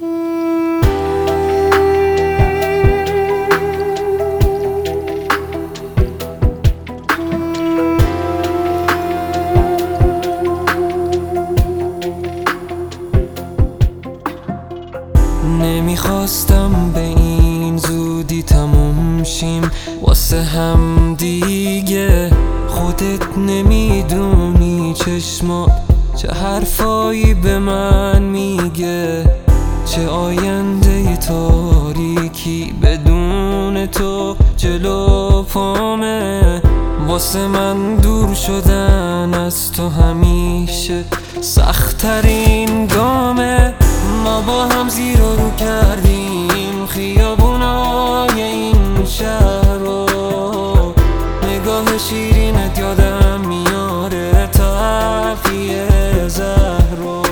نمیخواستم به این زودی تموم شیم واسه هم دیگه. خودت نمیدونی چشمات چه حرفایی به من میگه، چه آینده تاریکی بدون تو جلو پامه. واسه من دور شدن از تو همیشه سخت‌ترین گامه. ما با هم زیر و رو کردیم خیابونای این شهر رو، نگاه شیرینت یادم میاره تلخی زهر رو.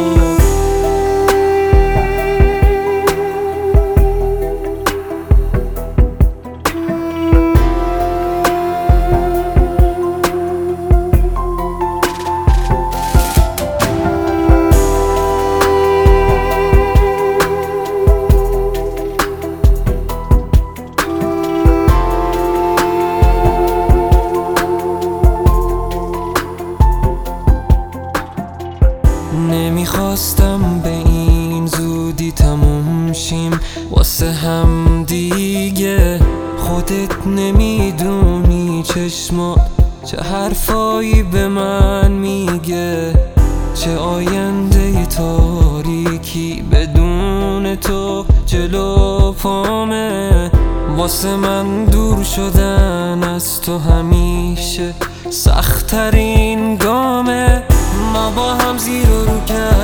نمیخواستم به این زودی تموم شیم واسه هم دیگه. خودت نمیدونی چشمات چه حرفایی به من میگه، چه آینده تاریکی بدون تو جلو پامه. واسه من دور شدن از تو همیشه سخت‌ترین گامه. ما با هم زیر و رو